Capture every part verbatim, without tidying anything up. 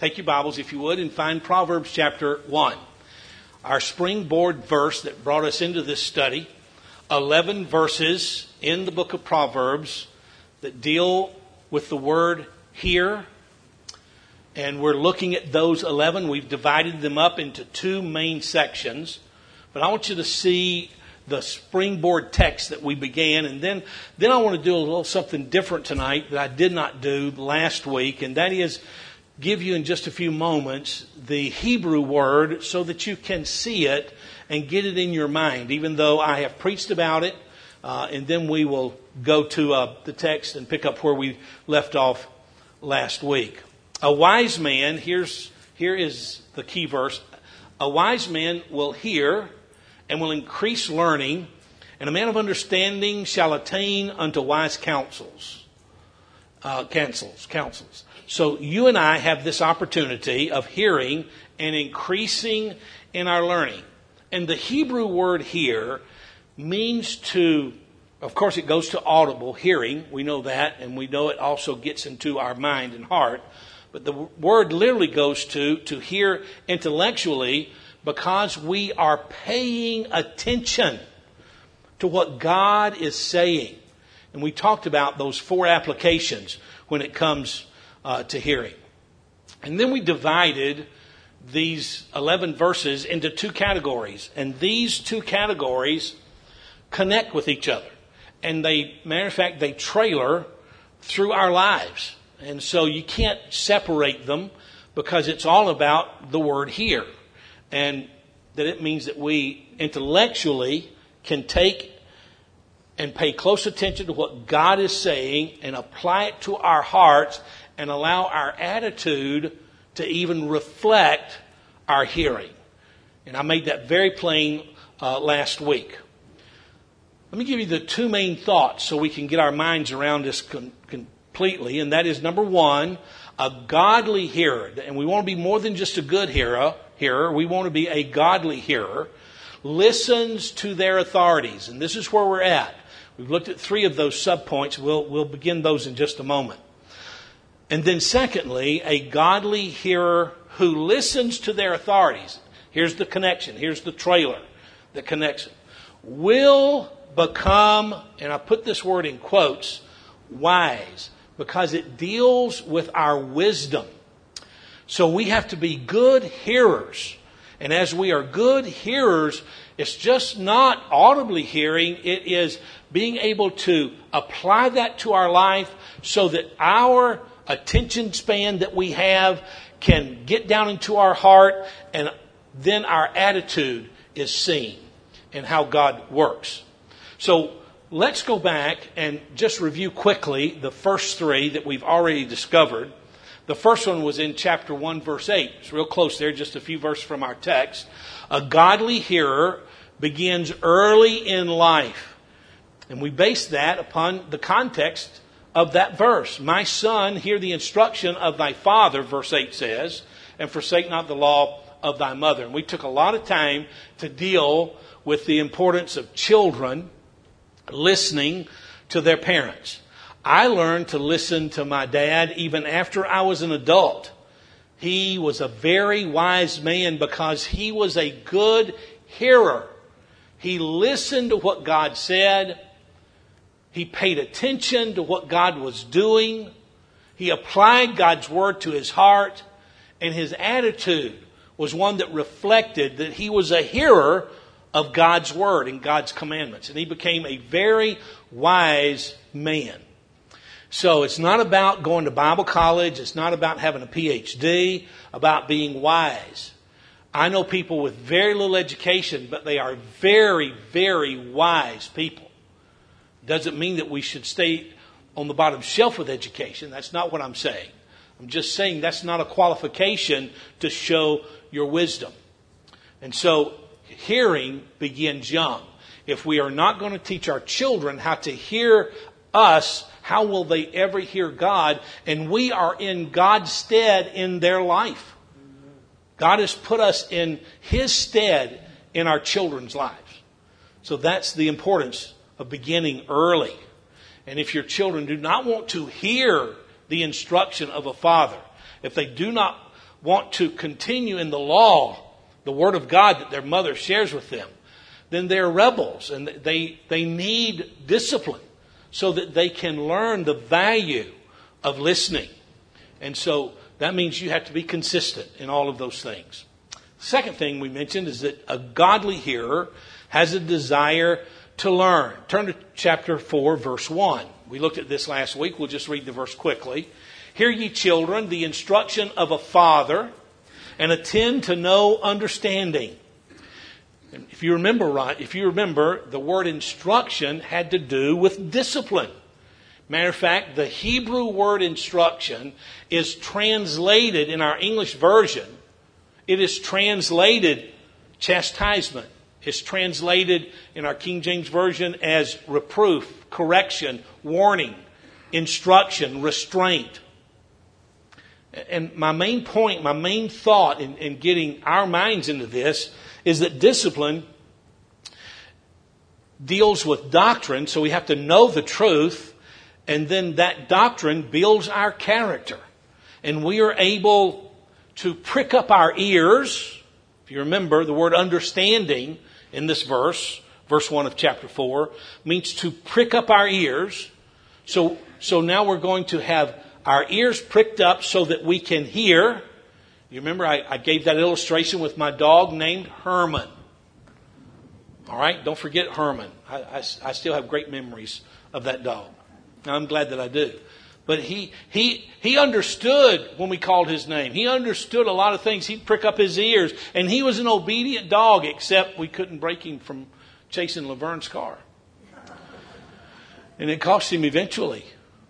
take your Bibles, if you would, and find Proverbs chapter one. Our springboard verse that brought us into this study, eleven verses in the book of Proverbs that deal with the word hear. And we're looking at those eleven. We've divided them up into two main sections. But I want you to see the springboard text that we began. And then, then I want to do a little something different tonight that I did not do last week. And that is give you in just a few moments the Hebrew word so that you can see it and get it in your mind, even though I have preached about it. Uh, and then we will go to uh, the text and pick up where we left off last week. A wise man, here's here is the key verse. A wise man will hear and will increase learning, and a man of understanding shall attain unto wise counsels. Uh, counsels, counsels. So you and I have this opportunity of hearing and increasing in our learning. And the Hebrew word here means to, of course it goes to audible, hearing. We know that, and we know it also gets into our mind and heart. But the word literally goes to, to hear intellectually because we are paying attention to what God is saying. And we talked about those four applications when it comes uh, to hearing. And then we divided these eleven verses into two categories. And these two categories connect with each other. And they, matter of fact, they trailer through our lives. And so you can't separate them because it's all about the word hear. And that it means that we intellectually can take and pay close attention to what God is saying and apply it to our hearts and allow our attitude to even reflect our hearing. And I made that very plain uh, last week. Let me give you the two main thoughts so we can get our minds around this con- completely. And that is, number one, a godly hearer. And we want to be more than just a good hearer. hearer. We want to be a godly hearer. Listens to their authorities. And this is where we're at. We've looked at three of those subpoints. We'll, we'll begin those in just a moment. And then secondly, a godly hearer who listens to their authorities. Here's the connection. Here's the trailer that connects it. Will become, and I put this word in quotes, wise, because it deals with our wisdom. So we have to be good hearers. And as we are good hearers, it's just not audibly hearing. It is being able to apply that to our life so that our attention span that we have can get down into our heart, and then our attitude is seen in how God works. So let's go back and just review quickly the first three that we've already discovered. The first one was in chapter one, verse eight. It's real close there, just a few verses from our text. A godly hearer begins early in life. And we base that upon the context of that verse. My son, hear the instruction of thy father, verse eight says, and forsake not the law of thy mother. And we took a lot of time to deal with the importance of children listening to their parents. I learned to listen to my dad even after I was an adult. He was a very wise man because he was a good hearer. He listened to what God said. He paid attention to what God was doing. He applied God's word to his heart. And his attitude was one that reflected that he was a hearer of God's word and God's commandments. And he became a very wise man. So it's not about going to Bible college. It's not about having a P H D, about being wise. I know people with very little education, but they are very, very wise people. Doesn't mean that we should stay on the bottom shelf with education. That's not what I'm saying. I'm just saying that's not a qualification to show your wisdom. And so hearing begins young. If we are not going to teach our children how to hear us, how will they ever hear God? And we are in God's stead in their life. God has put us in His stead in our children's lives. So that's the importance of beginning early. And if your children do not want to hear the instruction of a father, if they do not want to continue in the law, the Word of God that their mother shares with them, then they're rebels and they, they need discipline so that they can learn the value of listening. And so that means you have to be consistent in all of those things. The second thing we mentioned is that a godly hearer has a desire to learn. Turn to chapter four, verse one. We looked at this last week. We'll just read the verse quickly. Hear ye children, the instruction of a father, and attend to no understanding. If you remember right, if you remember, the word instruction had to do with discipline. Matter of fact, the Hebrew word instruction is translated in our English version. It is translated chastisement. It's translated in our King James Version as reproof, correction, warning, instruction, restraint. And my main point, my main thought in, in getting our minds into this is that discipline deals with doctrine, so we have to know the truth, and then that doctrine builds our character. And we are able to prick up our ears. If you remember, the word understanding in this verse, verse one of chapter four, means to prick up our ears. So, so now we're going to have our ears pricked up so that we can hear. You remember I, I gave that illustration with my dog named Herman. All right, don't forget Herman. I, I, I still have great memories of that dog. I'm glad that I do. But he he he understood when we called his name. He understood a lot of things. He'd prick up his ears. And he was an obedient dog, except we couldn't break him from chasing Laverne's car. And it cost him eventually.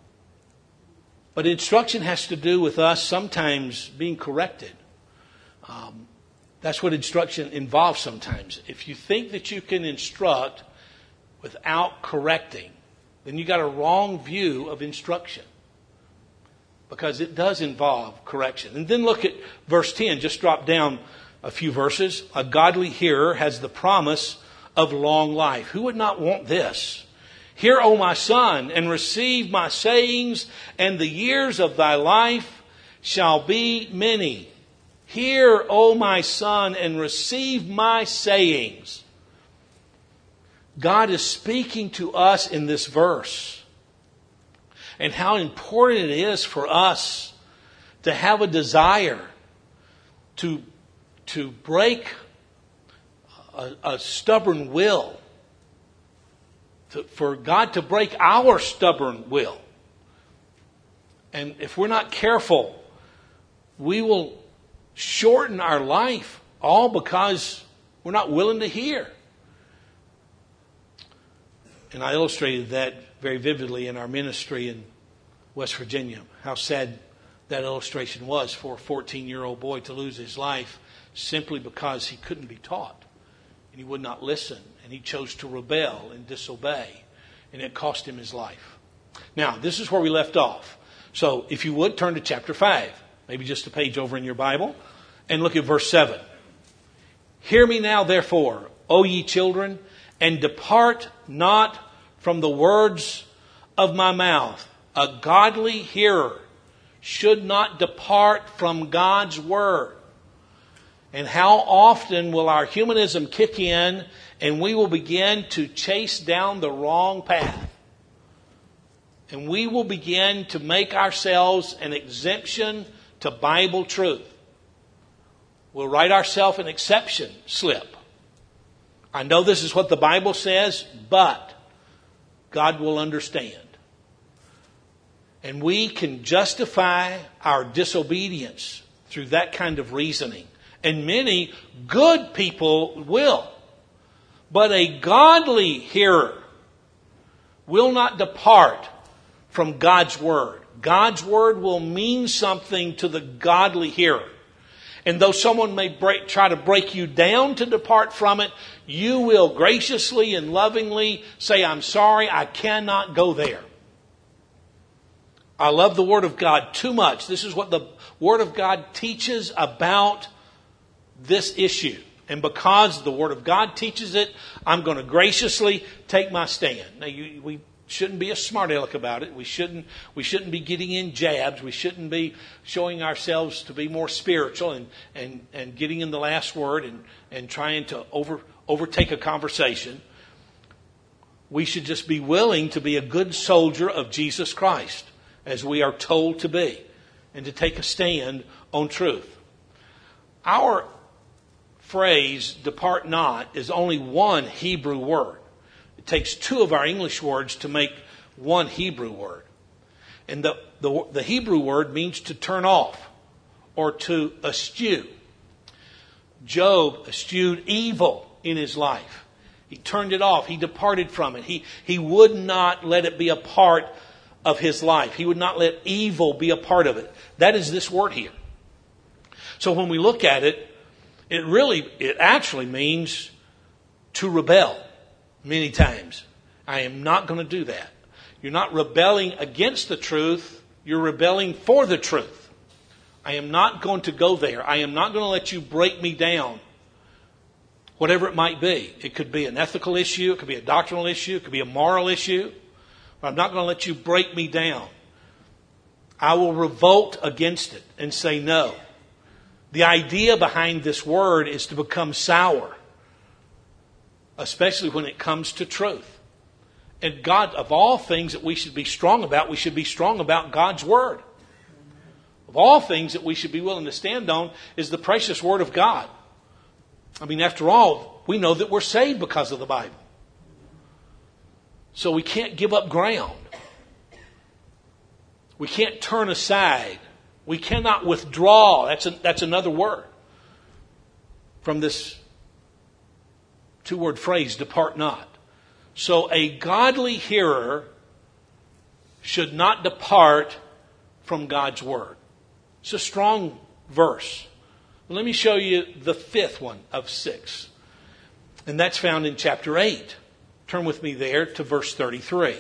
But instruction has to do with us sometimes being corrected. Um, that's what instruction involves sometimes. If you think that you can instruct without correcting, then you got a wrong view of instruction. Because it does involve correction. And then look at verse ten. Just drop down a few verses. A godly hearer has the promise of long life. Who would not want this? Hear, O my son, and receive my sayings, and the years of thy life shall be many. Hear, O my son, and receive my sayings. God is speaking to us in this verse. And how important it is for us to have a desire to, to break a, a stubborn will. To, for God to break our stubborn will. And if we're not careful, we will shorten our life all because we're not willing to hear. And I illustrated that very vividly in our ministry in West Virginia. How sad that illustration was for a fourteen-year-old boy to lose his life simply because he couldn't be taught. And he would not listen. And he chose to rebel and disobey. And it cost him his life. Now, this is where we left off. So, if you would, turn to chapter five. Maybe just a page over in your Bible. And look at verse seven. Hear me now, therefore, O ye children, and depart not from the words of my mouth. A godly hearer should not depart from God's word. And how often will our humanism kick in and we will begin to chase down the wrong path? And we will begin to make ourselves an exemption to Bible truth. We'll write ourselves an exception slip. I know this is what the Bible says, but God will understand. And we can justify our disobedience through that kind of reasoning. And many good people will. But a godly hearer will not depart from God's word. God's word will mean something to the godly hearer. And though someone may break, try to break you down to depart from it, you will graciously and lovingly say, I'm sorry, I cannot go there. I love the Word of God too much. This is what the Word of God teaches about this issue. And because the Word of God teaches it, I'm going to graciously take my stand. Now, you, we Shouldn't be a smart aleck about it. We shouldn't, we shouldn't be getting in jabs. We shouldn't be showing ourselves to be more spiritual and, and, and getting in the last word and, and trying to over, overtake a conversation. We should just be willing to be a good soldier of Jesus Christ, as we are told to be, and to take a stand on truth. Our phrase, depart not, is only one Hebrew word. It takes two of our English words to make one Hebrew word. And the, the, the Hebrew word means to turn off or to eschew. Job eschewed evil in his life. He turned it off. He departed from it. He, he would not let it be a part of his life. He would not let evil be a part of it. That is this word here. So when we look at it, it really, it actually means to rebel many times. I am not going to do that. You're not rebelling against the truth. You're rebelling for the truth. I am not going to go there. I am not going to let you break me down. Whatever it might be. It could be an ethical issue. It could be a doctrinal issue. It could be a moral issue. But I'm not going to let you break me down. I will revolt against it and say no. The idea behind this word is to become sour, especially when it comes to truth. And God, of all things that we should be strong about, we should be strong about God's word. Of all things that we should be willing to stand on is the precious word of God. I mean, after all, we know that we're saved because of the Bible. So we can't give up ground. We can't turn aside. We cannot withdraw. That's a, that's another word from this two-word phrase, depart not. So a godly hearer should not depart from God's word. It's a strong verse. Let me show you the fifth one of six. And that's found in chapter eight. Turn with me there to verse thirty-three.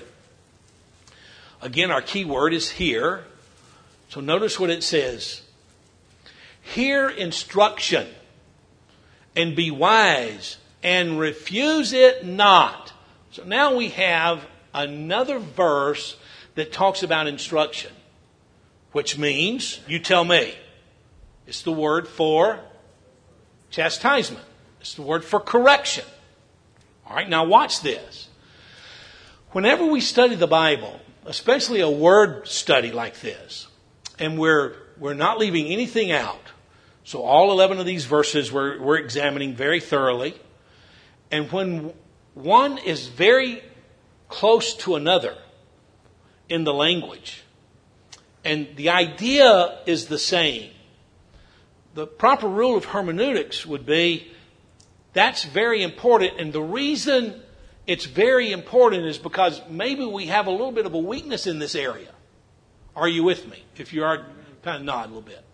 Again, our key word is hear. So notice what it says. Hear instruction and be wise and refuse it not. So now we have another verse that talks about instruction, which means, you tell me, it's the word for chastisement. It's the word for correction. All right, now watch this. Whenever we study the Bible, especially a word study like this, and we're we're not leaving anything out. So all eleven of these verses we're, we're examining very thoroughly. And when one is very close to another in the language, and the idea is the same, the proper rule of hermeneutics would be that's very important. And the reason it's very important is because maybe we have a little bit of a weakness in this area. Are you with me? If you are, kind of nod a little bit.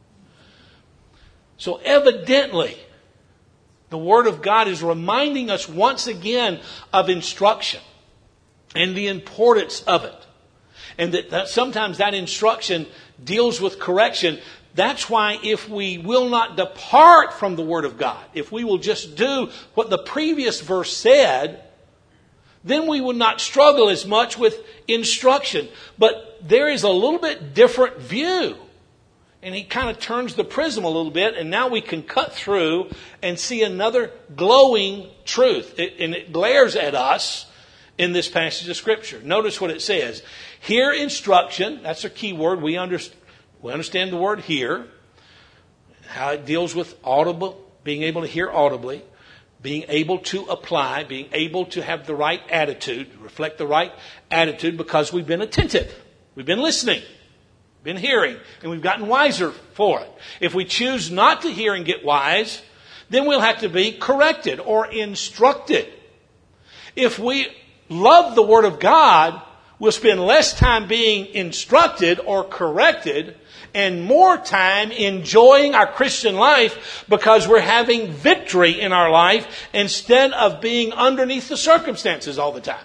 So evidently, the Word of God is reminding us once again of instruction and the importance of it. And that, that sometimes that instruction deals with correction. That's why if we will not depart from the Word of God, if we will just do what the previous verse said, then we would not struggle as much with instruction. But there is a little bit different view. And he kind of turns the prism a little bit, and now we can cut through and see another glowing truth. It, and it glares at us in this passage of Scripture. Notice what it says. Hear instruction. That's a key word. We, under, we understand the word hear. How it deals with audible, being able to hear audibly. Being able to apply, being able to have the right attitude, reflect the right attitude because we've been attentive. We've been listening, been hearing, and we've gotten wiser for it. If we choose not to hear and get wise, then we'll have to be corrected or instructed. If we love the Word of God, we'll spend less time being instructed or corrected and more time enjoying our Christian life because we're having victory in our life instead of being underneath the circumstances all the time.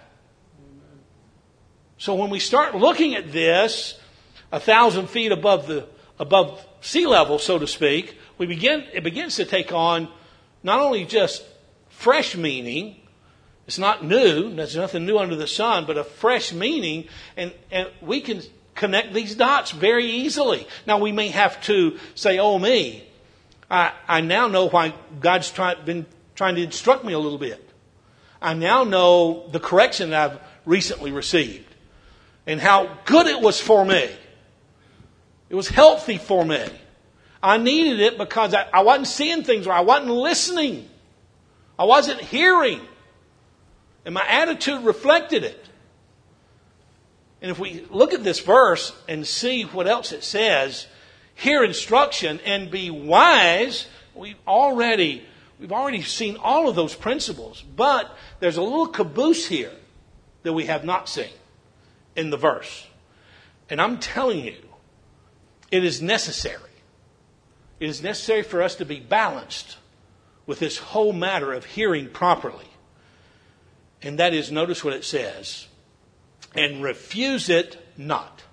So when we start looking at this a thousand feet above the above sea level, so to speak, we begin it begins to take on not only just fresh meaning, It's not new. There's nothing new under the sun, but a fresh meaning. And, and we can connect these dots very easily. Now, we may have to say, oh, me. I, I now know why God's try, been trying to instruct me a little bit. I now know the correction that I've recently received and how good it was for me. It was healthy for me. I needed it because I, I wasn't seeing things, or I wasn't listening. I wasn't hearing. And my attitude reflected it. And if we look at this verse and see what else it says, hear instruction and be wise, we've already, we've already seen all of those principles. But there's a little caboose here that we have not seen in the verse. And I'm telling you, it is necessary. It is necessary for us to be balanced with this whole matter of hearing properly. And that is, notice what it says, and refuse it not.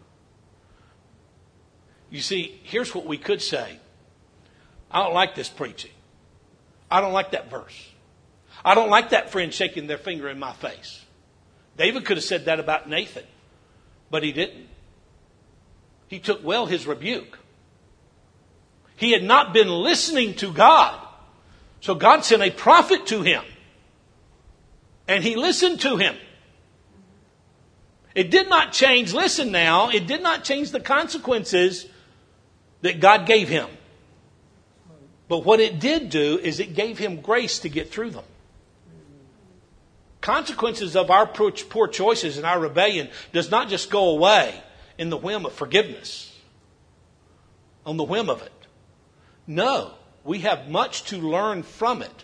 You see, here's what we could say. I don't like this preaching. I don't like that verse. I don't like that friend shaking their finger in my face. David could have said that about Nathan, but he didn't. He took well his rebuke. He had not been listening to God. So God sent a prophet to him. And he listened to him. It did not change, listen now, it did not change the consequences that God gave him. But what it did do is it gave him grace to get through them. Consequences of our poor choices and our rebellion does not just go away in the whim of forgiveness. On the whim of it. No, we have much to learn from it.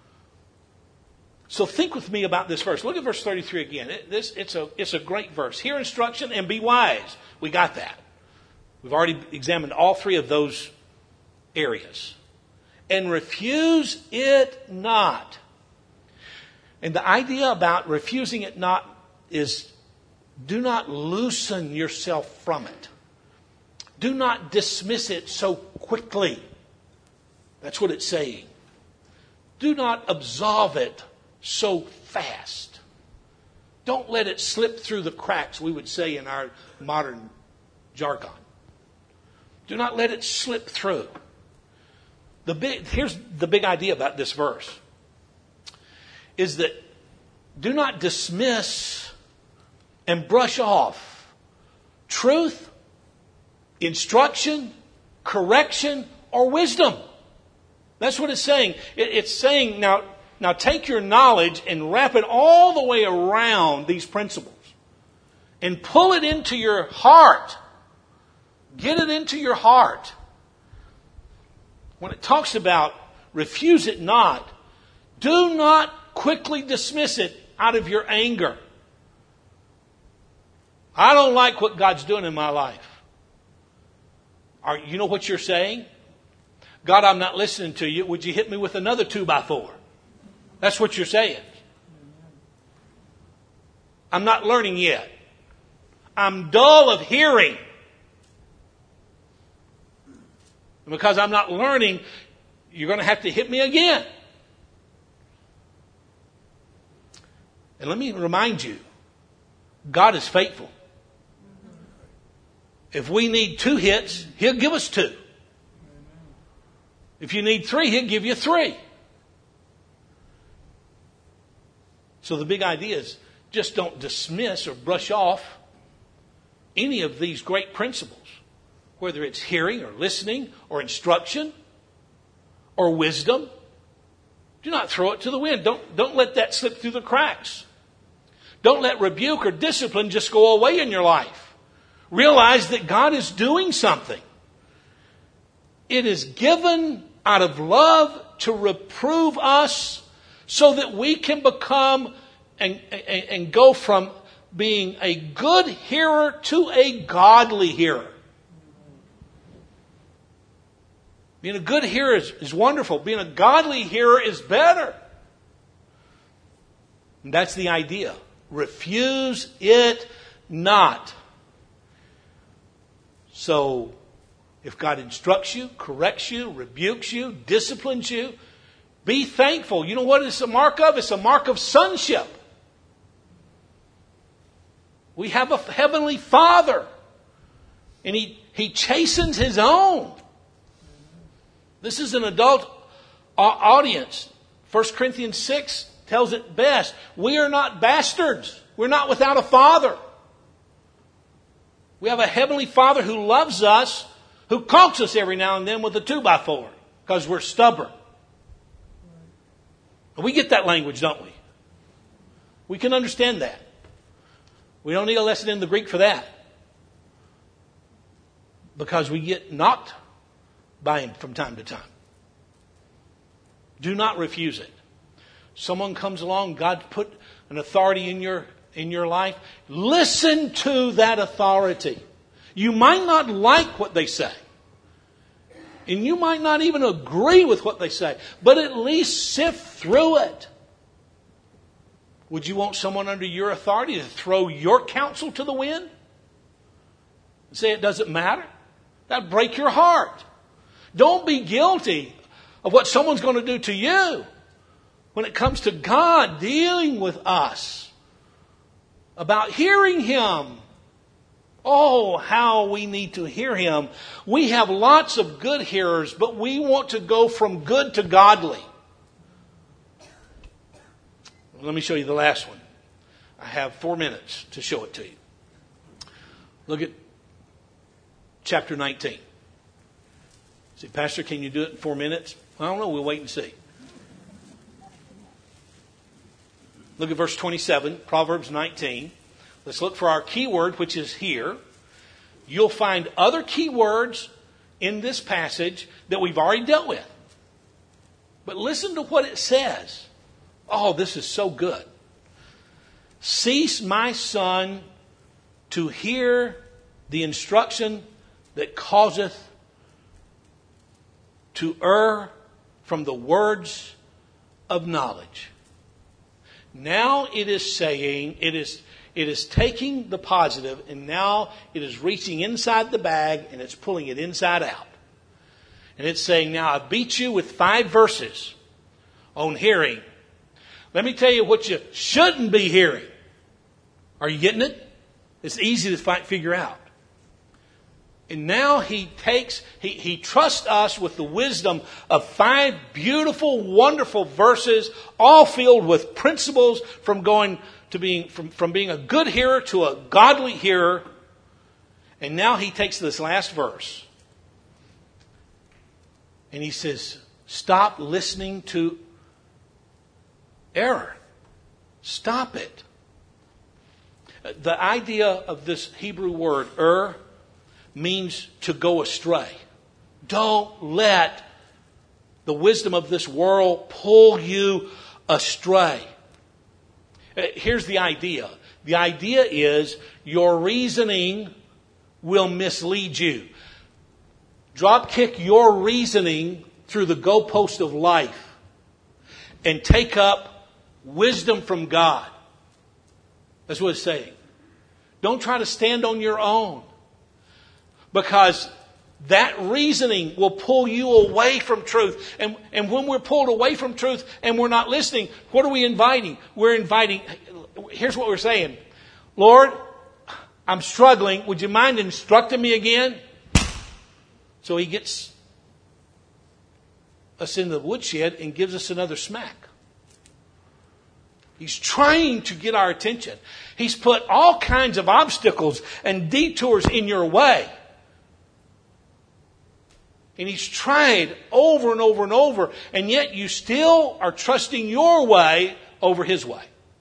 So think with me about this verse. Look at verse thirty-three again. It, this, it's, a, it's a great verse. Hear instruction and be wise. We got that. We've already examined all three of those areas. And refuse it not. And the idea about refusing it not is do not loosen yourself from it. Do not dismiss it so quickly. That's what it's saying. Do not absolve it so fast. Don't let it slip through the cracks, we would say in our modern jargon. Do not let it slip through. The big, here's the big idea about this verse. Is that do not dismiss and brush off truth, instruction, correction, or wisdom. That's what it's saying. It, it's saying, now, now take your knowledge and wrap it all the way around these principles. And pull it into your heart. Get it into your heart. When it talks about refuse it not, do not quickly dismiss it out of your anger. I don't like what God's doing in my life. Are, you know what you're saying? God, I'm not listening to you. Would you hit me with another two by four? That's what you're saying. I'm not learning yet. I'm dull of hearing. And because I'm not learning, you're going to have to hit me again. And let me remind you, God is faithful. If we need two hits, He'll give us two. If you need three, He'll give you three. So the big idea is just don't dismiss or brush off any of these great principles, whether it's hearing or listening or instruction or wisdom. Do not throw it to the wind. Don't, don't let that slip through the cracks. Don't let rebuke or discipline just go away in your life. Realize that God is doing something. It is given out of love to reprove us so that we can become and, and, and go from being a good hearer to a godly hearer. Being a good hearer is, is wonderful. Being a godly hearer is better. And that's the idea. Refuse it not. So, if God instructs you, corrects you, rebukes you, disciplines you, be thankful. You know what it's a mark of? It's a mark of sonship. We have a heavenly Father. And He, he chastens His own. This is an adult audience. First Corinthians six tells it best. We are not bastards. We're not without a father. We have a heavenly Father who loves us, who conks us every now and then with a two by four because we're stubborn. We get that language, don't we? We can understand that. We don't need a lesson in the Greek for that. Because we get knocked by Him from time to time. Do not refuse it. Someone comes along, God put an authority in your in your life. Listen to that authority. You might not like what they say. And you might not even agree with what they say. But at least sift through it. Would you want someone under your authority to throw your counsel to the wind? And say it doesn't matter? That'd break your heart. Don't be guilty of what someone's going to do to you when it comes to God dealing with us about hearing Him. Oh, how we need to hear Him. We have lots of good hearers, but we want to go from good to godly. Let me show you the last one. I have four minutes to show it to you. Look at chapter nineteen. Say, Pastor, can you do it in four minutes? I don't know. We'll wait and see. Look at verse twenty-seven, Proverbs nineteen. Let's look for our key word, which is here. You'll find other key words in this passage that we've already dealt with. But listen to what it says. Oh, this is so good. Cease, my son, to hear the instruction that causeth to err from the words of knowledge. Now it is saying, it is it is taking the positive, and now it is reaching inside the bag and it's pulling it inside out. And it's saying, now I beat you with five verses on hearing. Let me tell you what you shouldn't be hearing. Are you getting it? It's easy to find, figure out. And now he takes, he, he trusts us with the wisdom of five beautiful, wonderful verses, all filled with principles from going to being, from, from being a good hearer to a godly hearer. And now he takes this last verse and he says, stop listening to error. Stop it. The idea of this Hebrew word, err, means to go astray. Don't let the wisdom of this world pull you astray. Here's the idea. The idea is your reasoning will mislead you. Drop kick your reasoning through the goalpost of life and take up wisdom from God. That's what it's saying. Don't try to stand on your own. Because that reasoning will pull you away from truth. And, and when we're pulled away from truth and we're not listening, what are we inviting? We're inviting, here's what we're saying. Lord, I'm struggling. Would you mind instructing me again? So He gets us in the woodshed and gives us another smack. He's trying to get our attention. He's put all kinds of obstacles and detours in your way. And He's tried over and over and over, and yet you still are trusting your way over His way.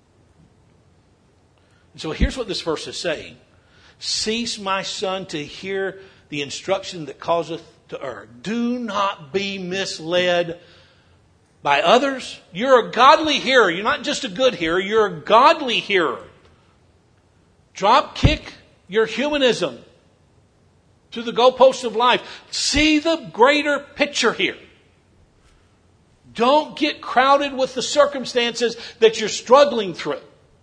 And so here's what this verse is saying. Cease, my son, to hear the instruction that causeth to err. Do not be misled by others. You're a godly hearer. You're not just a good hearer. You're a godly hearer. Drop kick your humanism to the goalposts of life. See the greater picture here. Don't get crowded with the circumstances that you're struggling through.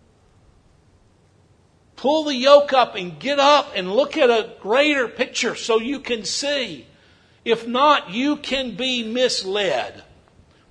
Pull the yoke up and get up and look at a greater picture so you can see. If not, you can be misled.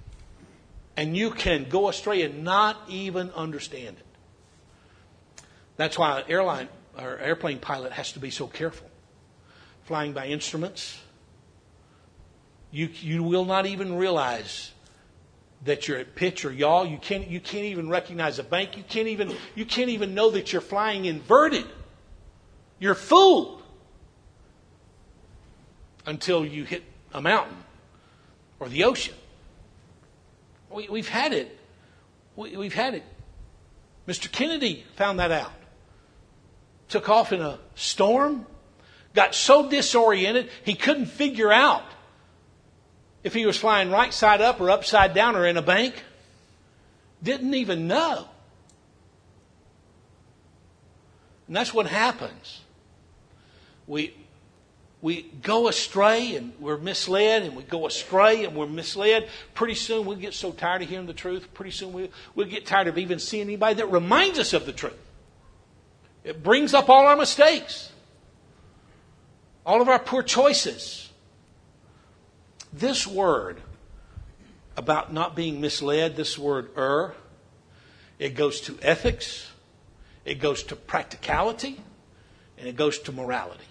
And you can go astray and not even understand it. That's why an airline or airplane pilot has to be so careful. Flying by instruments, you you will not even realize that you're at pitch or yaw. You can't you can't even recognize a bank. You can't even you can't even know that you're flying inverted. You're fooled until you hit a mountain or the ocean. We, we've had it. We, we've had it. Mister Kennedy found that out. Took off in a storm. Got so disoriented, he couldn't figure out if he was flying right side up or upside down or in a bank. Didn't even know. And that's what happens. We, we go astray and we're misled, and we go astray and we're misled. Pretty soon we'll get so tired of hearing the truth. Pretty soon we'll, we'll get tired of even seeing anybody that reminds us of the truth. It brings up all our mistakes. All of our poor choices. This word about not being misled, this word er, it goes to ethics, it goes to practicality, and it goes to morality.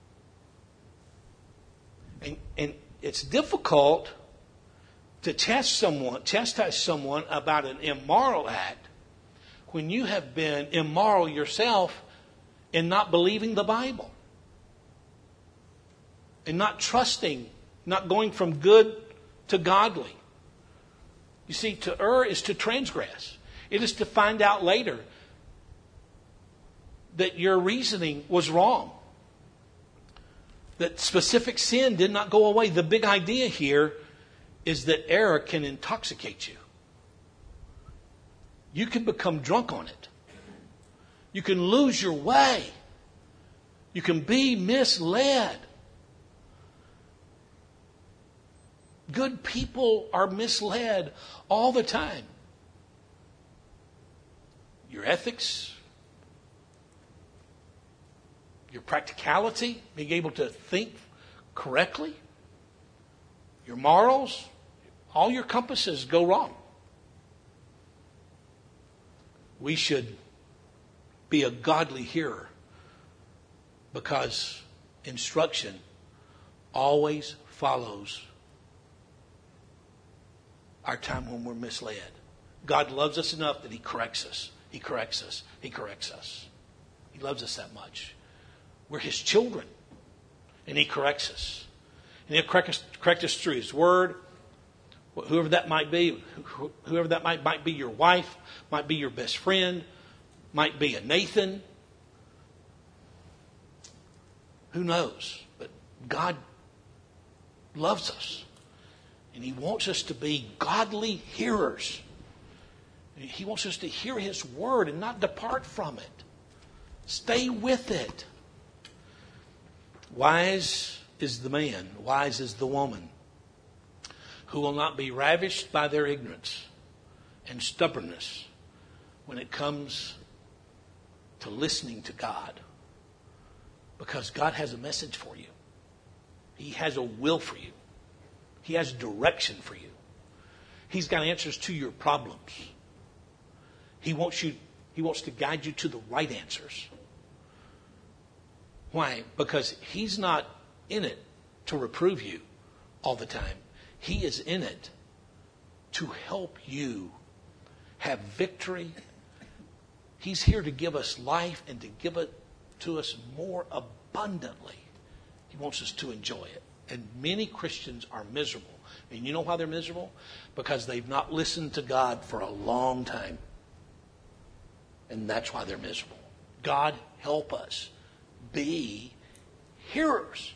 And, and it's difficult to test someone, chastise someone about an immoral act when you have been immoral yourself in not believing the Bible. And not trusting, not going from good to godly. You see, to err is to transgress. It is to find out later that your reasoning was wrong. That specific sin did not go away. The big idea here is that error can intoxicate you. You can become drunk on it. You can lose your way. You can be misled. Good people are misled all the time. Your ethics, your practicality, being able to think correctly, your morals, all your compasses go wrong. We should be a godly hearer because instruction always follows our time when we're misled. God loves us enough that He corrects us. He corrects us. He corrects us. He loves us that much. We're His children. And He corrects us. And He'll correct us, correct us through His Word. Whoever that might be, whoever that might, might be your wife, might be your best friend, might be a Nathan. Who knows? But God loves us. And He wants us to be godly hearers. He wants us to hear His word and not depart from it. Stay with it. Wise is the man, wise is the woman, who will not be ravished by their ignorance and stubbornness when it comes to listening to God. Because God has a message for you. He has a will for you. He has direction for you. He's got answers to your problems. He wants you, He wants to guide you to the right answers. Why? Because He's not in it to reprove you all the time. He is in it to help you have victory. He's here to give us life and to give it to us more abundantly. He wants us to enjoy it. And many Christians are miserable. And you know why they're miserable? Because they've not listened to God for a long time. And that's why they're miserable. God help us be hearers.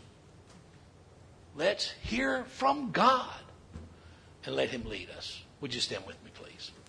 Let's hear from God and let Him lead us. Would you stand with me, please?